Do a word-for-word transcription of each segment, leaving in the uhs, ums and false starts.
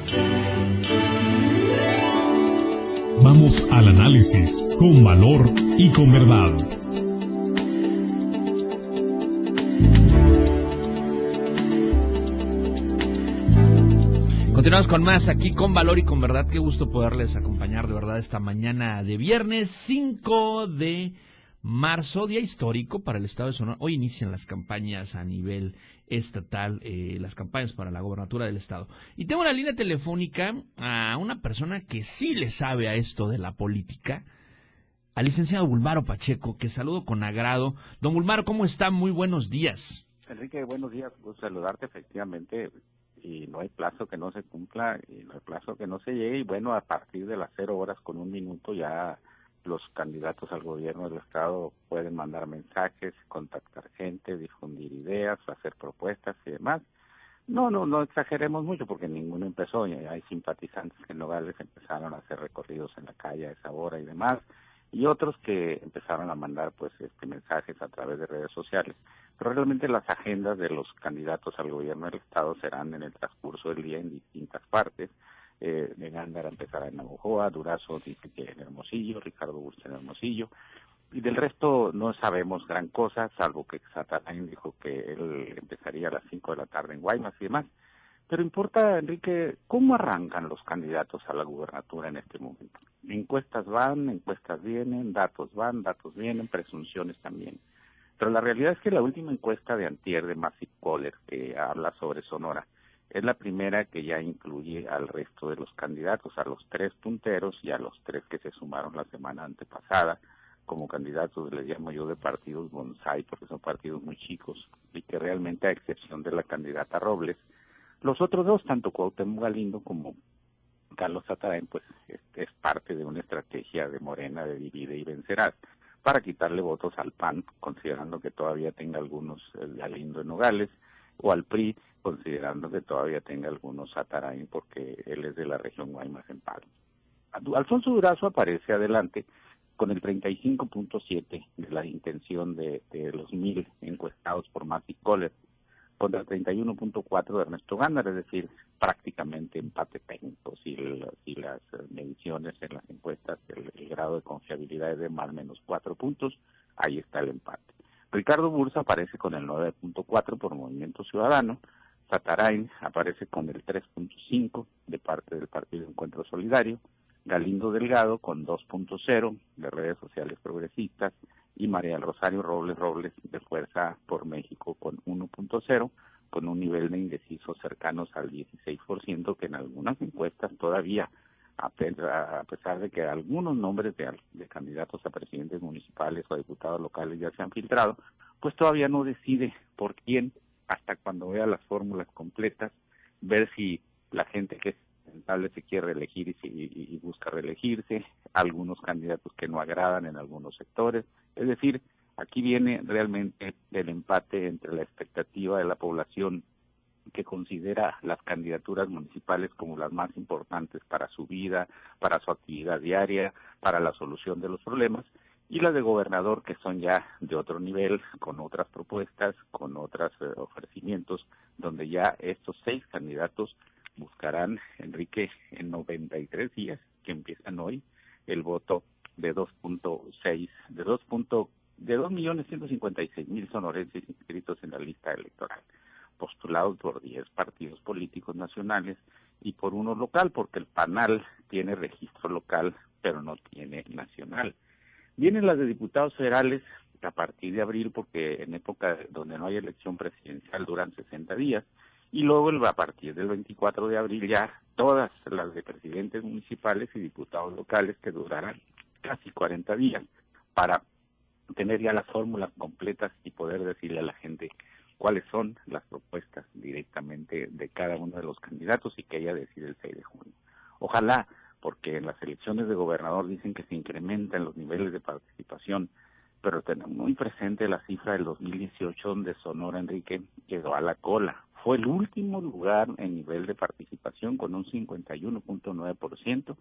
Vamos al análisis con valor y con verdad. Continuamos con más aquí con Valor y con Verdad. Qué gusto poderles acompañar de verdad esta mañana de viernes cinco de marzo, día histórico para el estado de Sonora. Hoy inician las campañas a nivel estatal, eh, las campañas para la gobernatura del estado. Y tengo en la línea telefónica a una persona que sí le sabe a esto de la política, al licenciado Bulmaro Pacheco, que saludo con agrado. Don Bulmaro, ¿cómo está? Muy buenos días. Enrique, buenos días. Gusto saludarte, efectivamente. Y no hay plazo que no se cumpla, y no hay plazo que no se llegue, y bueno, a partir de las cero horas con un minuto ya los candidatos al gobierno del estado pueden mandar mensajes, contactar gente, difundir ideas, hacer propuestas y demás. No, no, no exageremos mucho porque ninguno empezó, y hay simpatizantes que en Nogales empezaron a hacer recorridos en la calle a esa hora y demás, y otros que empezaron a mandar pues este mensajes a través de redes sociales. Pero realmente las agendas de los candidatos al gobierno del estado serán en el transcurso del día en distintas partes. Eh, de Gándara empezará en Navojoa, Durazo dice que en Hermosillo, Ricardo Bursa en Hermosillo, y del resto no sabemos gran cosa, salvo que Satarain dijo que él empezaría a las cinco de la tarde en Guaymas y demás. Pero importa, Enrique, ¿cómo arrancan los candidatos a la gubernatura en este momento? Encuestas van, encuestas vienen, datos van, datos vienen, presunciones también. Pero la realidad es que la última encuesta de antier de Massive Caller, que habla sobre Sonora, es la primera que ya incluye al resto de los candidatos, a los tres punteros y a los tres que se sumaron la semana antepasada como candidatos, les llamo yo, de partidos bonsai, porque son partidos muy chicos, y que realmente, a excepción de la candidata Robles, los otros dos, tanto Cuauhtémoc Galindo como Carlos Satarain, pues es, es parte de una estrategia de Morena de divide y vencerás, para quitarle votos al P A N, considerando que todavía tenga algunos eh, Galindo en Nogales, o al P R I, considerando que todavía tenga algunos Satarain, porque él es de la región Guaymas en Palo. Alfonso Durazo aparece adelante con el treinta y cinco punto siete de la intención de, de los mil encuestados por Massive Caller, contra el treinta y uno punto cuatro de Ernesto Gándara, es decir, prácticamente empate técnico. Si, el, si las mediciones en las encuestas, el, el grado de confiabilidad es de más o menos cuatro puntos, ahí está el empate. Ricardo Bursa aparece con el nueve punto cuatro por Movimiento Ciudadano, Satarain aparece con el tres punto cinco de parte del Partido Encuentro Solidario, Galindo Delgado con dos punto cero de redes sociales progresistas, y María del Rosario Robles Robles de Fuerza por México con uno punto cero, con un nivel de indecisos cercanos al dieciséis por ciento, que en algunas encuestas todavía, a pesar de que algunos nombres de, de candidatos a presidentes municipales o a diputados locales ya se han filtrado, pues todavía no decide por quién, hasta cuando vea las fórmulas completas, ver si la gente que es rentable se quiere reelegir y, si, y, y busca reelegirse, algunos candidatos que no agradan en algunos sectores. Es decir, aquí viene realmente el empate entre la expectativa de la población, que considera las candidaturas municipales como las más importantes para su vida, para su actividad diaria, para la solución de los problemas, y las de gobernador, que son ya de otro nivel, con otras propuestas, con otros eh, ofrecimientos, donde ya estos seis candidatos buscarán, Enrique, en noventa y tres días, que empiezan hoy, el voto de dos punto seis, de dos de dos millones ciento cincuenta y seis mil sonorenses inscritos en la lista electoral, postulados por diez partidos políticos nacionales y por uno local, porque el PANAL tiene registro local, pero no tiene nacional. Vienen las de diputados federales a partir de abril, porque en época donde no hay elección presidencial duran sesenta días, y luego a partir del veinticuatro de abril ya todas las de presidentes municipales y diputados locales, que durarán casi cuarenta días, para tener ya las fórmulas completas y poder decirle a la gente cuáles son las propuestas directamente de cada uno de los candidatos, y que ella decide el seis de junio. Ojalá, porque en las elecciones de gobernador dicen que se incrementan los niveles de participación, pero tenemos muy presente la cifra del dos mil dieciocho, donde Sonora, Enrique, quedó a la cola. Fue el último lugar en nivel de participación, con un cincuenta y uno punto nueve por ciento,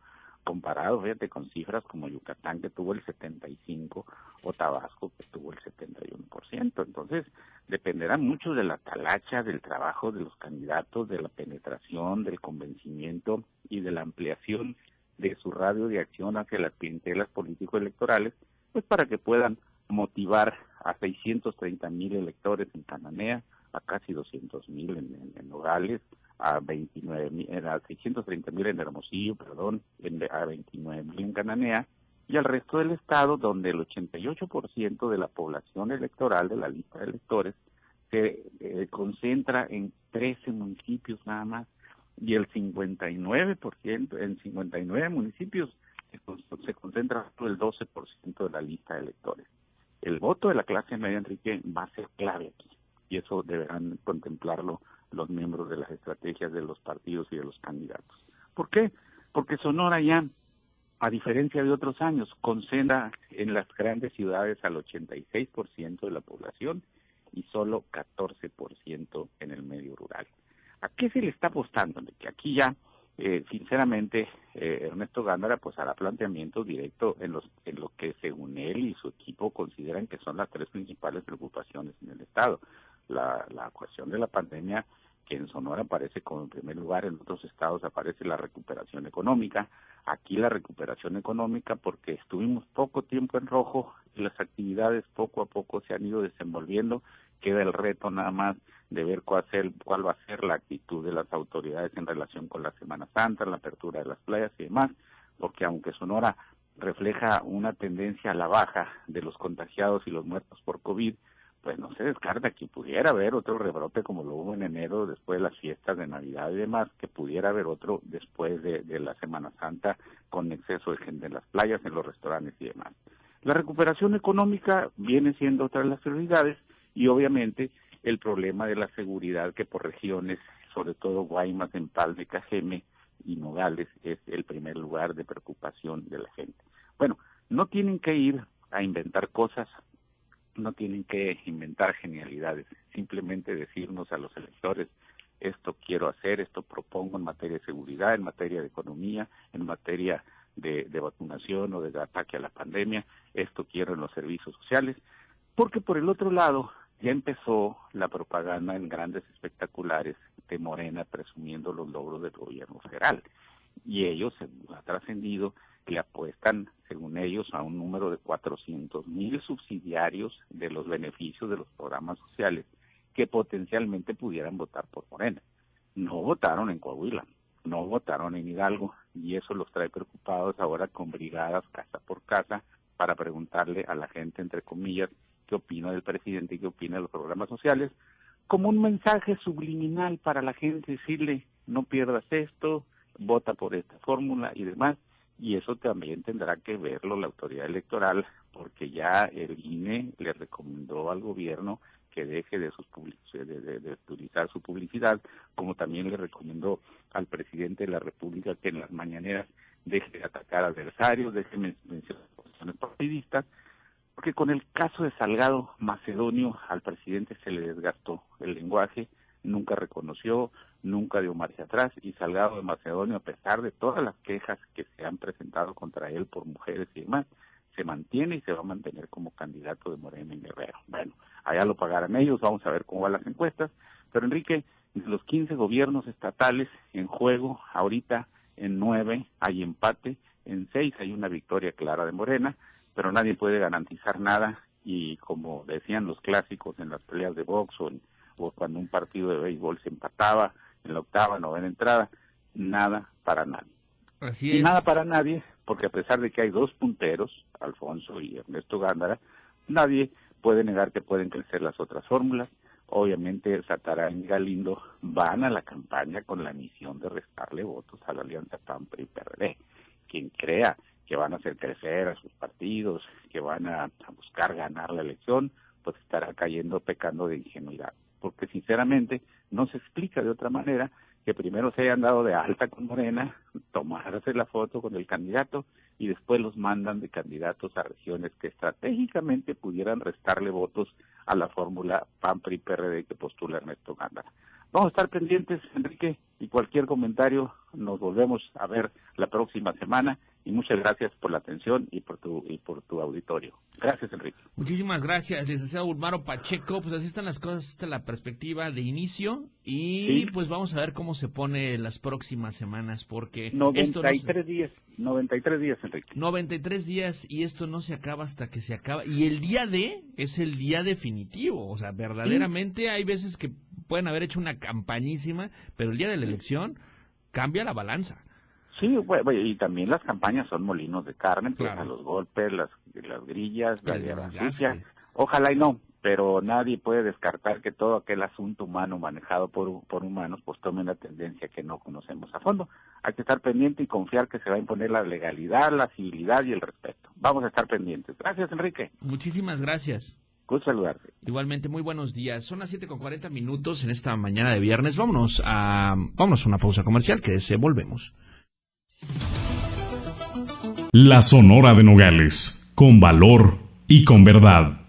comparado, fíjate, con cifras como Yucatán, que tuvo el setenta y cinco por ciento, o Tabasco, que tuvo el setenta y uno por ciento. Entonces, dependerá mucho de la talacha, del trabajo de los candidatos, de la penetración, del convencimiento y de la ampliación de su radio de acción hacia las clientelas político-electorales, pues para que puedan motivar a seiscientos treinta mil electores en Cananea, a casi doscientos mil en, en, en Nogales, a veintinueve mil, a seiscientos treinta mil en Hermosillo, perdón, en, a veintinueve mil en Cananea, y al resto del estado, donde el ochenta y ocho por ciento de la población electoral de la lista de electores se eh, concentra en trece municipios nada más, y el cincuenta y nueve por ciento, en cincuenta y nueve municipios se, se concentra el doce por ciento de la lista de electores. El voto de la clase media, Enrique, va a ser clave aquí, y eso deberán contemplarlo los miembros de las estrategias de los partidos y de los candidatos. ¿Por qué? Porque Sonora ya, a diferencia de otros años, concentra en las grandes ciudades al ochenta y seis por ciento de la población y solo catorce por ciento en el medio rural. ¿A qué se le está apostando? Que aquí ya, eh, sinceramente, eh, Ernesto Gándara pues hará planteamientos directos en, los, en lo que según él y su equipo consideran que son las tres principales preocupaciones en el Estado. La, la cuestión de la pandemia, que en Sonora aparece como en primer lugar, en otros estados aparece la recuperación económica, aquí la recuperación económica porque estuvimos poco tiempo en rojo y las actividades poco a poco se han ido desenvolviendo, queda el reto nada más de ver cuál, ser, cuál va a ser la actitud de las autoridades en relación con la Semana Santa, la apertura de las playas y demás, porque aunque Sonora refleja una tendencia a la baja de los contagiados y los muertos por COVID, pues no se descarta que pudiera haber otro rebrote como lo hubo en enero después de las fiestas de Navidad y demás, que pudiera haber otro después de, de la Semana Santa con exceso de gente en las playas, en los restaurantes y demás. La recuperación económica viene siendo otra de las prioridades y obviamente el problema de la seguridad que por regiones, sobre todo Guaymas, Empalme, Cajeme y Nogales, es el primer lugar de preocupación de la gente. Bueno, no tienen que ir a inventar cosas, no tienen que inventar genialidades, simplemente decirnos a los electores, esto quiero hacer, esto propongo en materia de seguridad, en materia de economía, en materia de, de vacunación o de ataque a la pandemia, esto quiero en los servicios sociales, porque por el otro lado ya empezó la propaganda en grandes espectaculares de Morena presumiendo los logros del gobierno federal, y ellos, ha trascendido, le apuestan, según ellos, a un número de cuatrocientos mil subsidiarios de los beneficios de los programas sociales que potencialmente pudieran votar por Morena. No votaron en Coahuila, no votaron en Hidalgo, y eso los trae preocupados ahora con brigadas casa por casa para preguntarle a la gente, entre comillas, qué opina del presidente y qué opina de los programas sociales, como un mensaje subliminal para la gente, decirle, no pierdas esto, vota por esta fórmula y demás. Y eso también tendrá que verlo la autoridad electoral, porque ya el I N E le recomendó al gobierno que deje de, sus public de, de, de utilizar su publicidad, como también le recomendó al presidente de la República que en las mañaneras deje de atacar adversarios, deje de mencionar cuestiones partidistas, porque con el caso de Salgado Macedonio al presidente se le desgastó el lenguaje, nunca reconoció, nunca dio marcha atrás, y Salgado de Macedonio, a pesar de todas las quejas que se han presentado contra él por mujeres y demás, se mantiene y se va a mantener como candidato de Morena en Guerrero. Bueno, allá lo pagarán ellos, vamos a ver cómo van las encuestas, pero Enrique, de los quince gobiernos estatales en juego, ahorita en nueve hay empate, en seis hay una victoria clara de Morena, pero nadie puede garantizar nada, y como decían los clásicos en las peleas de box o, en, o cuando un partido de béisbol se empataba en la octava, novena entrada, nada para nadie. Así y es. nada para nadie, porque a pesar de que hay dos punteros, Alfonso y Ernesto Gándara, nadie puede negar que pueden crecer las otras fórmulas. Obviamente Satarán y Galindo van a la campaña con la misión de restarle votos a la alianza P A N P R I P R D. Quien crea que van a hacer crecer a sus partidos, que van a, a buscar ganar la elección, pues estará cayendo, pecando de ingenuidad. Porque sinceramente no se explica de otra manera que primero se hayan dado de alta con Morena, tomarse la foto con el candidato y después los mandan de candidatos a regiones que estratégicamente pudieran restarle votos a la fórmula P A N P R I P R D que postula Ernesto Gándara. Vamos a estar pendientes, Enrique, y cualquier comentario nos volvemos a ver la próxima semana y muchas gracias por la atención y por tu y por tu auditorio. Gracias, Enrique. Muchísimas gracias, licenciado Ulmaro Pacheco. Pues así están las cosas, esta es la perspectiva de inicio y sí. Pues vamos a ver cómo se pone las próximas semanas, porque esto no se... días, noventa y tres días, Enrique. noventa y tres días y esto no se acaba hasta que se acaba. Y el día D es el día definitivo, o sea, verdaderamente sí. Hay veces que pueden haber hecho una campañísima, pero el día de la elección cambia la balanza. Sí, bueno, y también las campañas son molinos de carne, pues claro. A los golpes, las, las grillas, la guerra sucia. Ojalá y no, pero nadie puede descartar que todo aquel asunto humano manejado por, por humanos pues tome una tendencia que no conocemos a fondo. Hay que estar pendiente y confiar que se va a imponer la legalidad, la civilidad y el respeto. Vamos a estar pendientes. Gracias, Enrique. Muchísimas gracias. Gusto saludarte. Igualmente, muy buenos días. Son las siete con cuarenta minutos en esta mañana de viernes. Vámonos a, vámonos a una pausa comercial, que se volvemos. La Sonora de Nogales, con valor y con verdad.